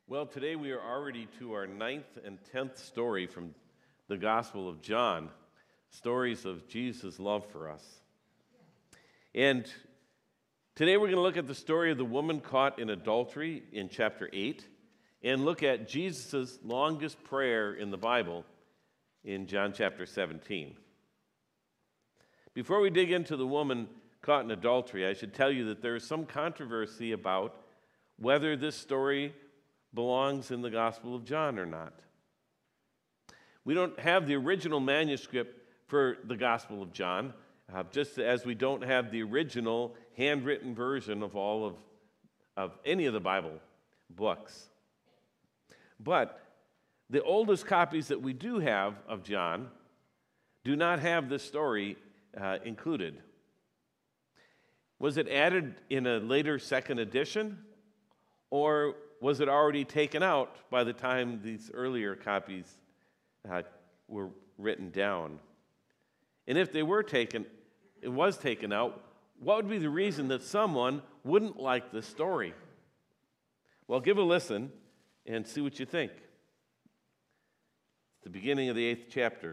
Well, today we are already to our 9th and 10th story from the Gospel of John, stories of Jesus' love for us. And today we're going to look at the story of the woman caught in adultery in chapter 8 and look at Jesus' longest prayer in the Bible in John chapter 17. Before we dig into the woman caught in adultery, I should tell you that there is some controversy about whether this story belongs in the Gospel of John or not. We don't have the original manuscript for the Gospel of John, just as we don't have the original handwritten version of all of any of the Bible books. But the oldest copies that we do have of John do not have this story included. Was it added in a later second edition, or was it already taken out by the time these earlier copies were written down? And if they were taken, it was taken out, what would be the reason that someone wouldn't like this story? Well, give a listen and see what you think. It's the beginning of the 8th chapter.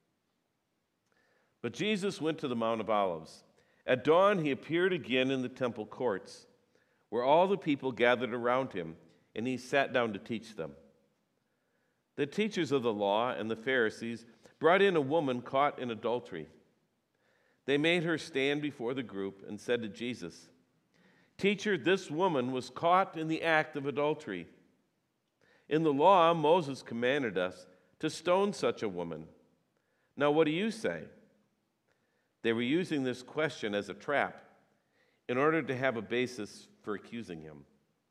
But Jesus went to the Mount of Olives. At dawn, he appeared again in the temple courts, where all the people gathered around him, and he sat down to teach them. The teachers of the law and the Pharisees brought in a woman caught in adultery. They made her stand before the group and said to Jesus, "Teacher, this woman was caught in the act of adultery. In the law, Moses commanded us to stone such a woman. Now, what do you say?" They were using this question as a trap in order to have a basis for accusing him.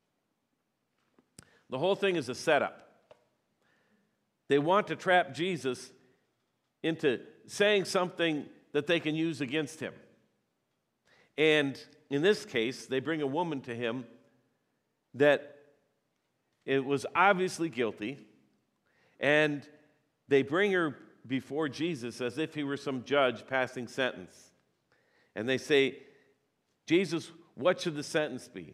The whole thing is a setup. They want to trap Jesus into saying something that they can use against him. And in this case, they bring a woman to him that it was obviously guilty, and they bring her before Jesus as if he were some judge passing sentence. And they say, "Jesus, what should the sentence be?"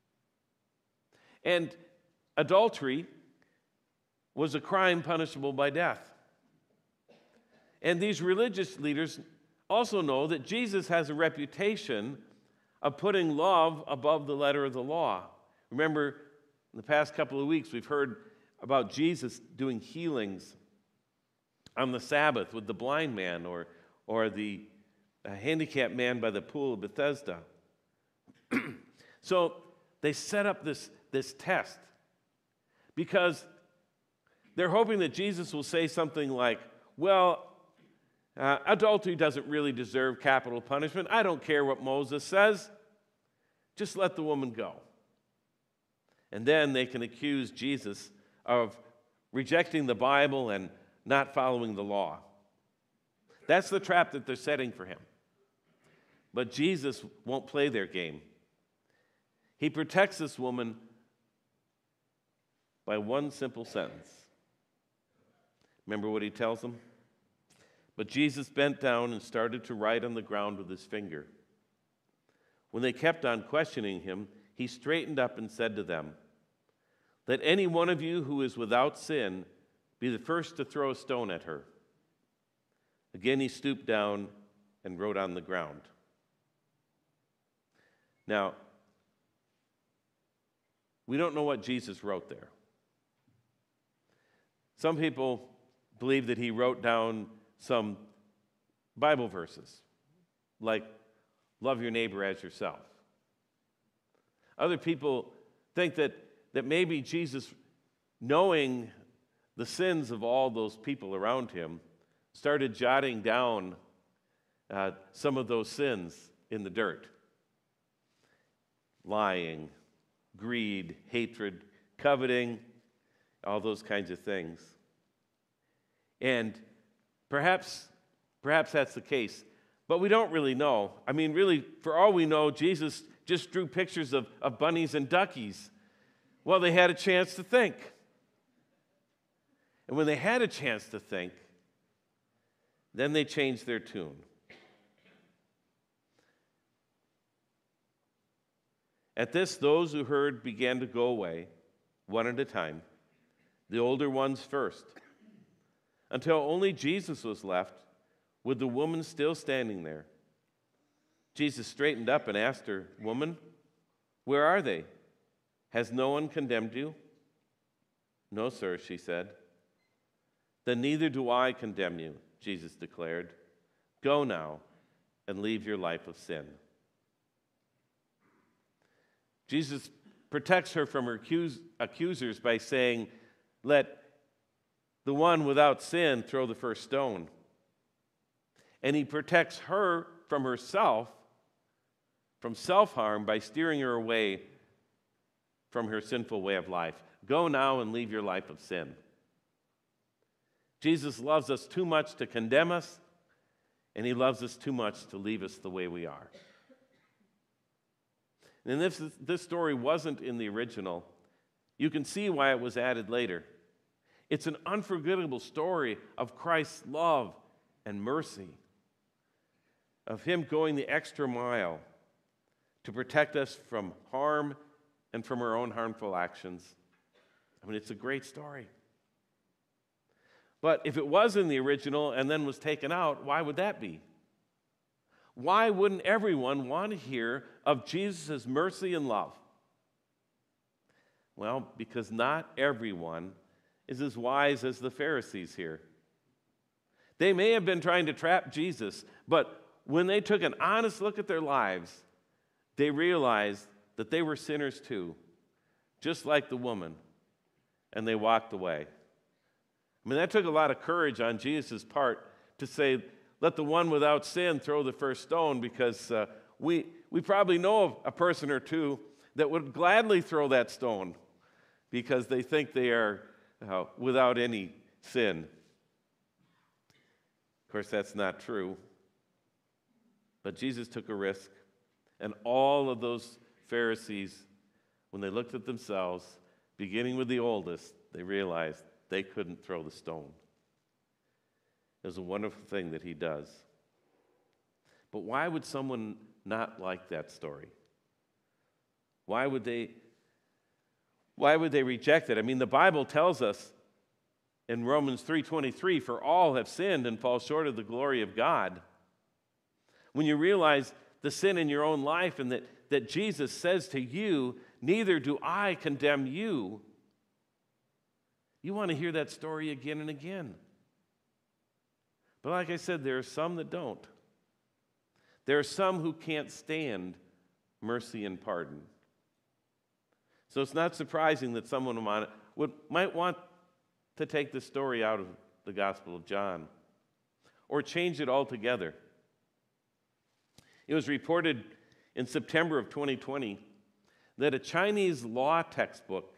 And adultery was a crime punishable by death. And these religious leaders also know that Jesus has a reputation of putting love above the letter of the law. Remember, in the past couple of weeks, we've heard about Jesus doing healings on the Sabbath with the blind man or the handicapped man by the pool of Bethesda. So they set up this test because they're hoping that Jesus will say something like, well, adultery doesn't really deserve capital punishment. I don't care what Moses says. Just let the woman go. And then they can accuse Jesus of rejecting the Bible and not following the law. That's the trap that they're setting for him. But Jesus won't play their game. He protects this woman by one simple sentence. Remember what he tells them? But Jesus bent down and started to write on the ground with his finger. When they kept on questioning him, he straightened up and said to them, "Let any one of you who is without sin be the first to throw a stone at her." Again he stooped down and wrote on the ground. Now, we don't know what Jesus wrote there. Some people believe that he wrote down some Bible verses, like love your neighbor as yourself. Other people think that maybe Jesus, knowing the sins of all those people around him, started jotting down some of those sins in the dirt. Lying, greed, hatred, coveting, all those kinds of things. And perhaps that's the case, but we don't really know. I mean, really, for all we know, Jesus just drew pictures of bunnies and duckies. Well, they had a chance to think. And when they had a chance to think, then they changed their tune. At this, those who heard began to go away, one at a time, the older ones first, until only Jesus was left, with the woman still standing there. Jesus straightened up and asked her, "Woman, where are they? Has no one condemned you?" "No, sir," she said. "Then neither do I condemn you," Jesus declared. "Go now and leave your life of sin." Jesus protects her from her accusers by saying, "Let the one without sin throw the first stone." And he protects her from herself, from self-harm, by steering her away from her sinful way of life. Go now and leave your life of sin. Jesus loves us too much to condemn us, and he loves us too much to leave us the way we are. And if this story wasn't in the original, you can see why it was added later. It's an unforgettable story of Christ's love and mercy, of him going the extra mile to protect us from harm and from our own harmful actions. I mean, it's a great story. But if it was in the original and then was taken out, why would that be? Why wouldn't everyone want to hear of Jesus' mercy and love? Well, because not everyone is as wise as the Pharisees here. They may have been trying to trap Jesus, but when they took an honest look at their lives, they realized that they were sinners too, just like the woman, and they walked away. I mean, that took a lot of courage on Jesus' part to say, "Let the one without sin throw the first stone," because we probably know a person or two that would gladly throw that stone because they think they are without any sin. Of course, that's not true. But Jesus took a risk, and all of those Pharisees, when they looked at themselves, beginning with the oldest, they realized they couldn't throw the stone. It was a wonderful thing that he does. But why would someone not like that story? Why would they reject it? I mean, the Bible tells us in Romans 3:23, "For all have sinned and fall short of the glory of God." When you realize the sin in your own life and that Jesus says to you, "Neither do I condemn you," you want to hear that story again and again. But like I said, there are some that don't. There are some who can't stand mercy and pardon. So it's not surprising that someone might want to take the story out of the Gospel of John or change it altogether. It was reported in September of 2020 that a Chinese law textbook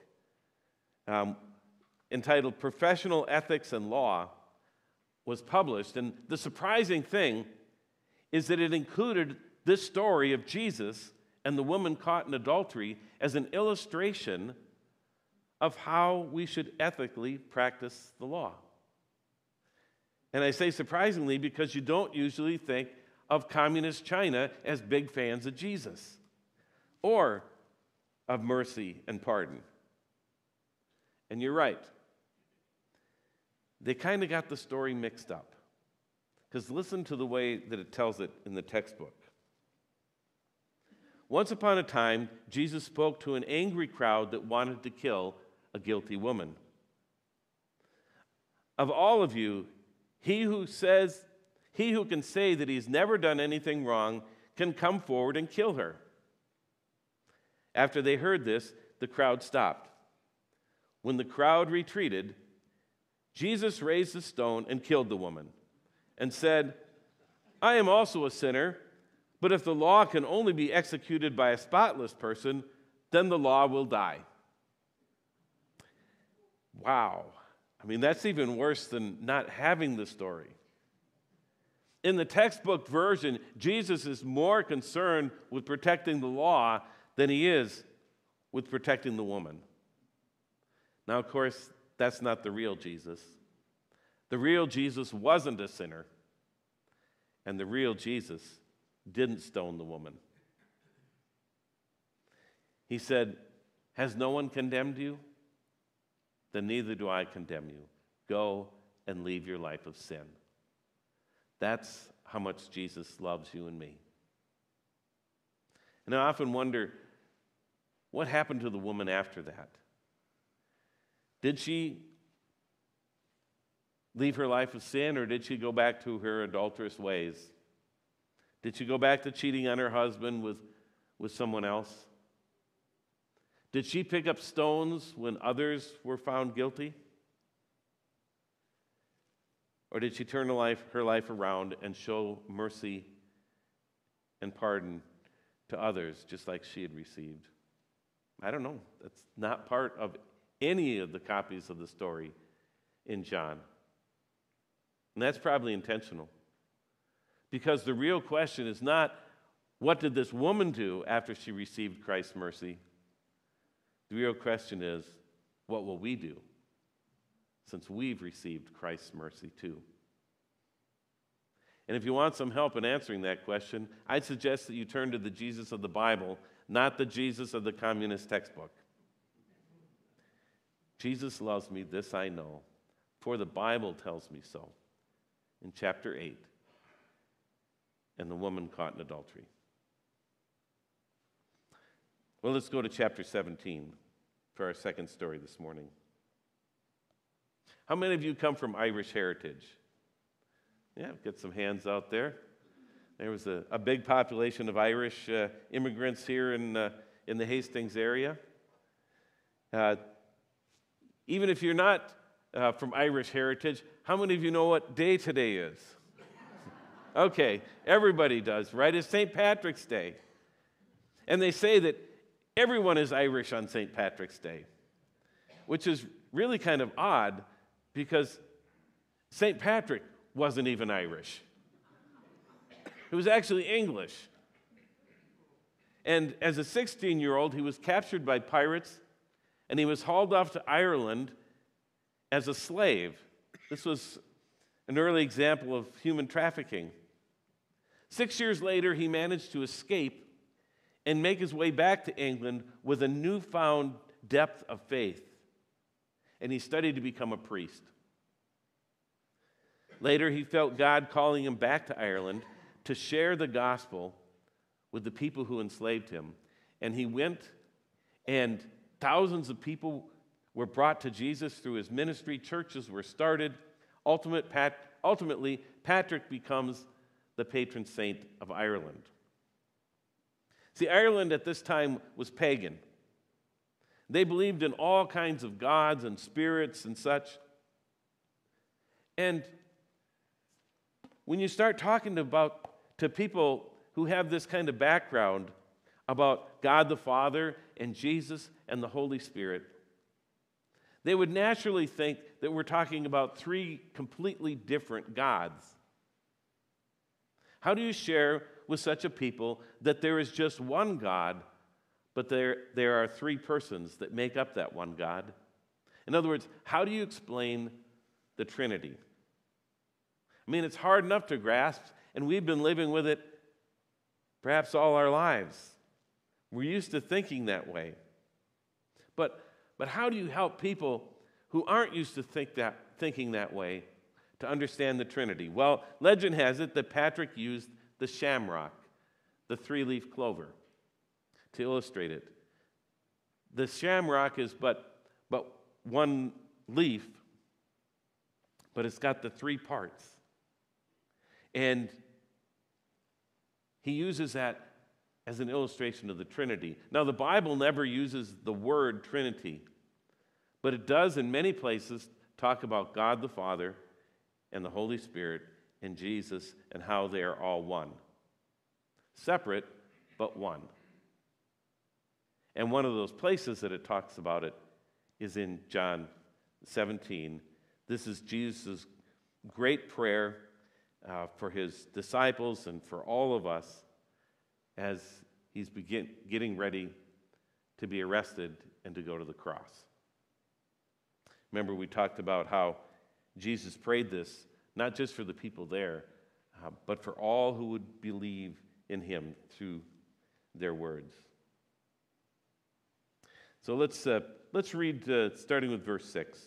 entitled "Professional Ethics and Law" was published. And the surprising thing is that it included this story of Jesus and the woman caught in adultery as an illustration of how we should ethically practice the law. And I say surprisingly because you don't usually think of communist China as big fans of Jesus or of mercy and pardon. And you're right. They kind of got the story mixed up. Because listen to the way that it tells it in the textbook. Once upon a time, Jesus spoke to an angry crowd that wanted to kill a guilty woman. "Of all of you, he who can say that he's never done anything wrong can come forward and kill her." After they heard this, the crowd stopped. When the crowd retreated, Jesus raised the stone and killed the woman and said, "I am also a sinner, but if the law can only be executed by a spotless person, then the law will die." Wow. I mean, that's even worse than not having the story. In the textbook version, Jesus is more concerned with protecting the law than he is with protecting the woman. Now, of course, that's not the real Jesus. The real Jesus wasn't a sinner, and the real Jesus didn't stone the woman. He said, "Has no one condemned you?" then neither do I condemn you. Go and leave your life of sin. That's how much Jesus loves you and me. And I often wonder, what happened to the woman after that? Did she leave her life of sin, or did she go back to her adulterous ways? Did she go back to cheating on her husband with someone else? Did she pick up stones when others were found guilty? Or did she turn her life around and show mercy and pardon to others just like she had received? I don't know. That's not part of any of the copies of the story in John. And that's probably intentional. Because the real question is not, what did this woman do after she received Christ's mercy? The real question is, what will we do since we've received Christ's mercy too? And if you want some help in answering that question, I'd suggest that you turn to the Jesus of the Bible, not the Jesus of the communist textbook. Jesus loves me, this I know, for the Bible tells me so, in chapter 8, and the woman caught in adultery. Well, let's go to chapter 17 for our second story this morning. How many of you come from Irish heritage? Yeah, get some hands out there. There was a big population of Irish immigrants here in the Hastings area. Even if you're not from Irish heritage, how many of you know what day today is? Okay, everybody does, right? It's St. Patrick's Day. And they say that everyone is Irish on St. Patrick's Day, which is really kind of odd because St. Patrick wasn't even Irish. It was actually English. And as a 16-year-old, he was captured by pirates, and he was hauled off to Ireland as a slave. This was an early example of human trafficking. 6 years later, he managed to escape and make his way back to England with a newfound depth of faith. And he studied to become a priest. Later, he felt God calling him back to Ireland to share the gospel with the people who enslaved him. And he went, and thousands of people were brought to Jesus through his ministry. Churches were started. Ultimately, Patrick becomes the patron saint of Ireland. See, Ireland at this time was pagan. They believed in all kinds of gods and spirits and such. And when you start talking to people who have this kind of background about God the Father and Jesus and the Holy Spirit, they would naturally think that we're talking about three completely different gods. How do you share with such a people that there is just one God, but there are three persons that make up that one God? In other words, how do you explain the Trinity? I mean, it's hard enough to grasp, and we've been living with it perhaps all our lives. We're used to thinking that way. But how do you help people who aren't used to thinking that way to understand the Trinity? Well, legend has it that Patrick used the shamrock, the three-leaf clover, to illustrate it. The shamrock is but one leaf, but it's got the three parts. And he uses that as an illustration of the Trinity. Now, the Bible never uses the word Trinity, but it does in many places talk about God the Father and the Holy Spirit and Jesus and how they are all one. Separate, but one. And one of those places that it talks about it is in John 17. This is Jesus' great prayer for his disciples and for all of us as he's getting ready to be arrested and to go to the cross. Remember, we talked about how Jesus prayed this not just for the people there, but for all who would believe in him through their words. So let's read starting with verse 6.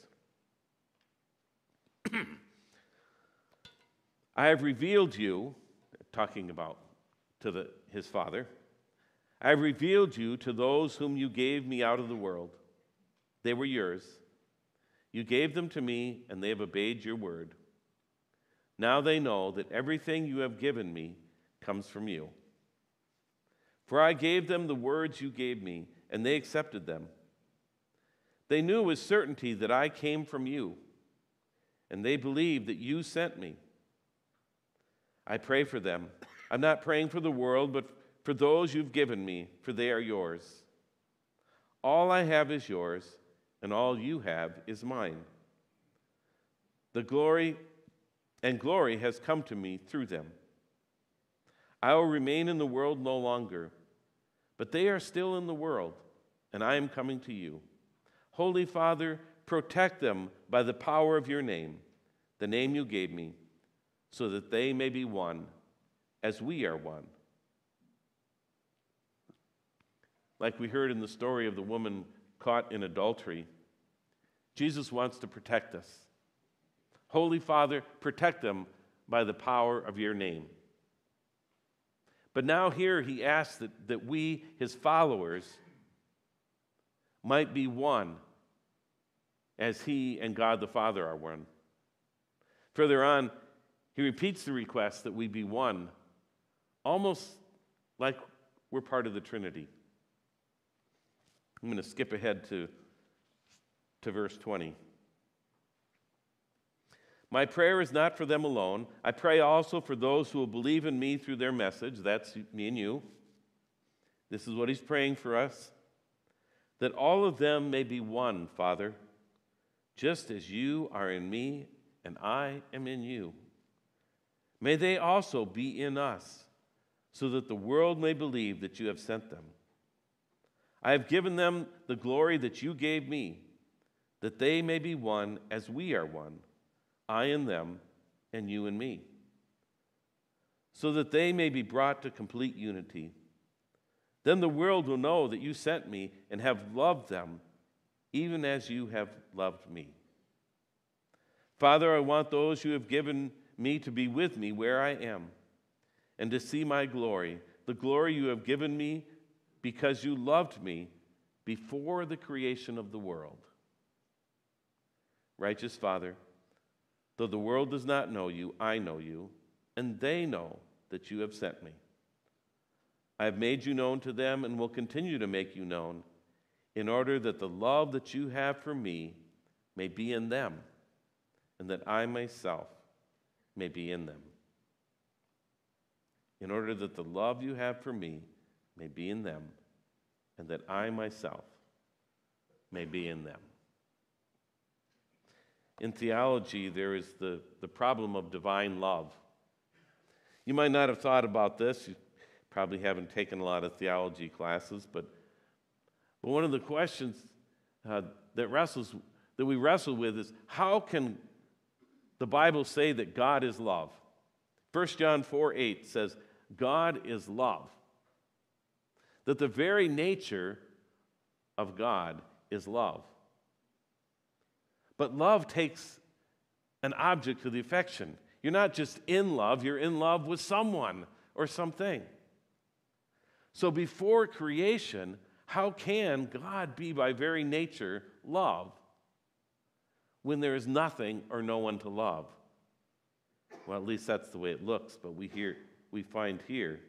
I have revealed you, talking about to his Father, I have revealed you to those whom you gave me out of the world. They were yours. You gave them to me, and they have obeyed your word. Now they know that everything you have given me comes from you. For I gave them the words you gave me, and they accepted them. They knew with certainty that I came from you, and they believed that you sent me. I pray for them. I'm not praying for the world, but for those you've given me, for they are yours. All I have is yours, and all you have is mine. The glory has come to me through them. I will remain in the world no longer, but they are still in the world, and I am coming to you. Holy Father, protect them by the power of your name, the name you gave me, so that they may be one, as we are one. Like we heard in the story of the woman caught in adultery, Jesus wants to protect us. Holy Father, protect them by the power of your name. But now here he asks that we, his followers, might be one as he and God the Father are one. Further on, he repeats the request that we be one, almost like we're part of the Trinity. I'm going to skip ahead to verse 20. My prayer is not for them alone. I pray also for those who will believe in me through their message. That's me and you. This is what he's praying for us. That all of them may be one, Father, just as you are in me and I am in you. May they also be in us, so that the world may believe that you have sent them. I have given them the glory that you gave me, that they may be one as we are one, I in them and you in me, so that they may be brought to complete unity. Then the world will know that you sent me and have loved them, even as you have loved me. Father, I want those you have given me to be with me where I am, and to see my glory, the glory you have given me because you loved me before the creation of the world. Righteous Father, though the world does not know you, I know you, and they know that you have sent me. I have made you known to them and will continue to make you known, in order that the love that you have for me may be in them, and that I myself may be in them. In order that the love you have for me may be in them, and that I myself may be in them. In theology, there is the problem of divine love. You might not have thought about this. You probably haven't taken a lot of theology classes, but one of the questions that we wrestle with is, how can the Bible say that God is love? 1 John 4:8 says, God is love. That the very nature of God is love. But love takes an object to the affection. You're not just in love, you're in love with someone or something. So before creation, how can God be by very nature love when there is nothing or no one to love? Well, at least that's the way it looks, but we find here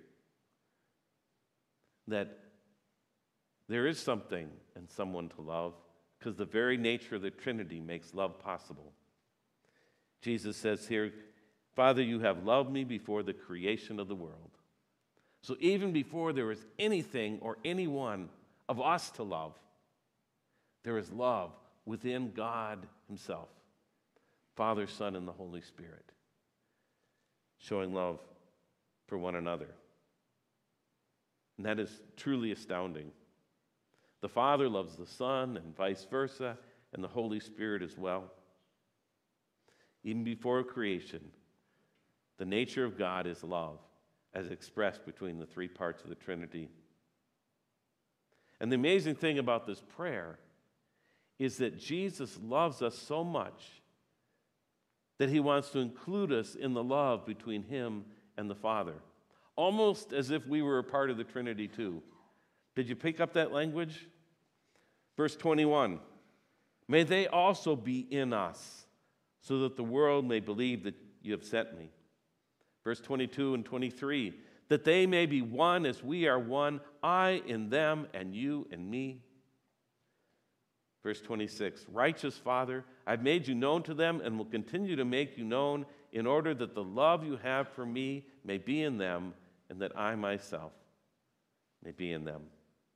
that there is something and someone to love, because the very nature of the Trinity makes love possible. Jesus says here, Father, you have loved me before the creation of the world. So even before there was anything or anyone of us to love, there is love within God himself, Father, Son, and the Holy Spirit, showing love for one another. And that is truly astounding. The Father loves the Son and vice versa, and the Holy Spirit as well. Even before creation, the nature of God is love, as expressed between the three parts of the Trinity. And the amazing thing about this prayer is that Jesus loves us so much that he wants to include us in the love between him and the Father, almost as if we were a part of the Trinity too. Did you pick up that language? Verse 21, may they also be in us, so that the world may believe that you have sent me. Verse 22 and 23, that they may be one as we are one, I in them and you in me. Verse 26, righteous Father, I've made you known to them and will continue to make you known in order that the love you have for me may be in them and that I myself may be in them.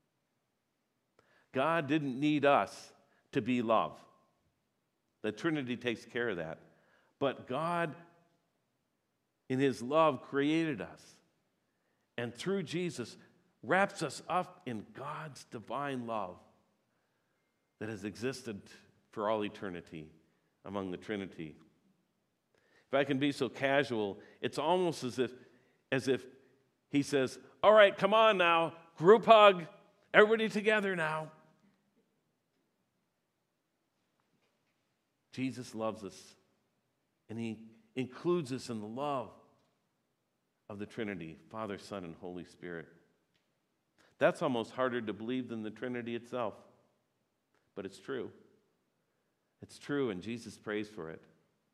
God didn't need us to be love. The Trinity takes care of that. But God, in his love, created us. And through Jesus, wraps us up in God's divine love that has existed for all eternity among the Trinity. If I can be so casual, it's almost as if he says, all right, come on now, group hug, everybody together now. Jesus loves us, and he includes us in the love of the Trinity, Father, Son, and Holy Spirit. That's almost harder to believe than the Trinity itself, but it's true. It's true, and Jesus prays for it.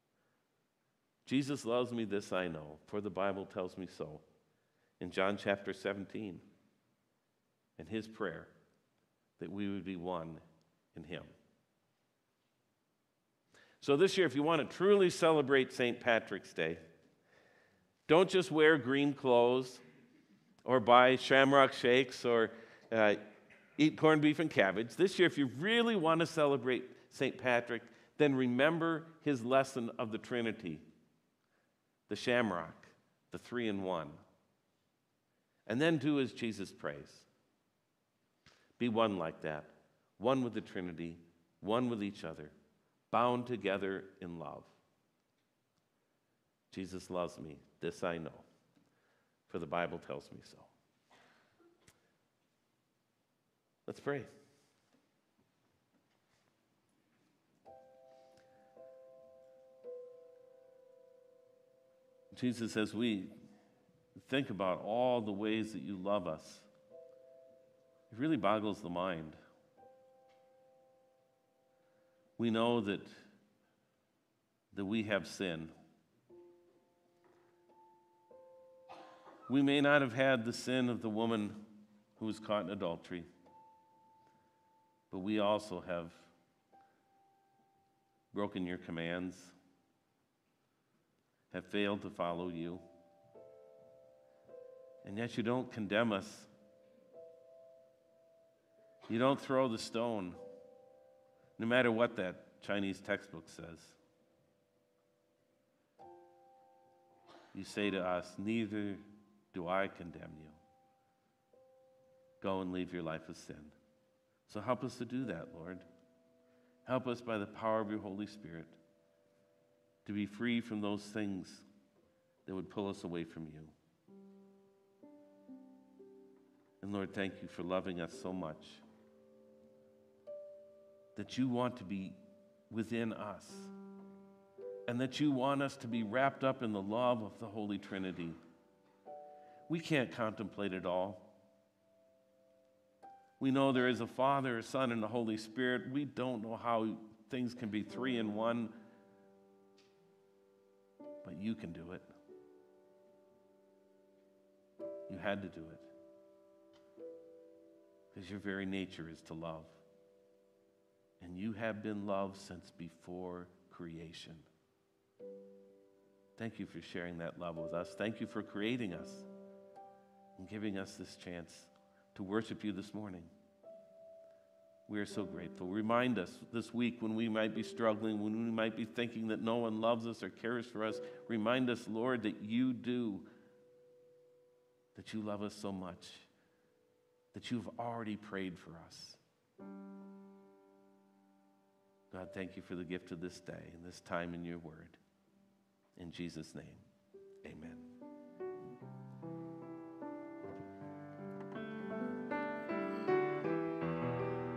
Jesus loves me, this I know, for the Bible tells me so. In John chapter 17, in his prayer, that we would be one in him. So this year, if you want to truly celebrate St. Patrick's Day, don't just wear green clothes or buy shamrock shakes or eat corned beef and cabbage. This year, if you really want to celebrate St. Patrick, then remember his lesson of the Trinity, the shamrock, the 3-in-1. And then do as Jesus prays. Be one like that, one with the Trinity, one with each other, bound together in love. Jesus loves me, this I know, for the Bible tells me so. Let's pray. Jesus, as we think about all the ways that you love us, it really boggles the mind. We know that we have sin. We may not have had the sin of the woman who was caught in adultery, but we also have broken your commands, have failed to follow you, and yet you don't condemn us. You don't throw the stone, no matter what that Chinese textbook says. You say to us, neither do I condemn you. Go and leave your life of sin. So help us to do that, Lord. Help us by the power of your Holy Spirit to be free from those things that would pull us away from you. And Lord, thank you for loving us so much that you want to be within us and that you want us to be wrapped up in the love of the Holy Trinity. We can't contemplate it all. We know there is a Father, a Son, and a Holy Spirit. We don't know how things can be 3-in-1, but you can do it. You had to do it because your very nature is to love. And you have been loved since before creation. Thank you for sharing that love with us. Thank you for creating us and giving us this chance to worship you this morning. We are so grateful. Remind us this week when we might be struggling, when we might be thinking that no one loves us or cares for us. Remind us, Lord, that you do, that you love us so much, that you've already prayed for us. God, thank you for the gift of this day and this time in your word. In Jesus' name, amen.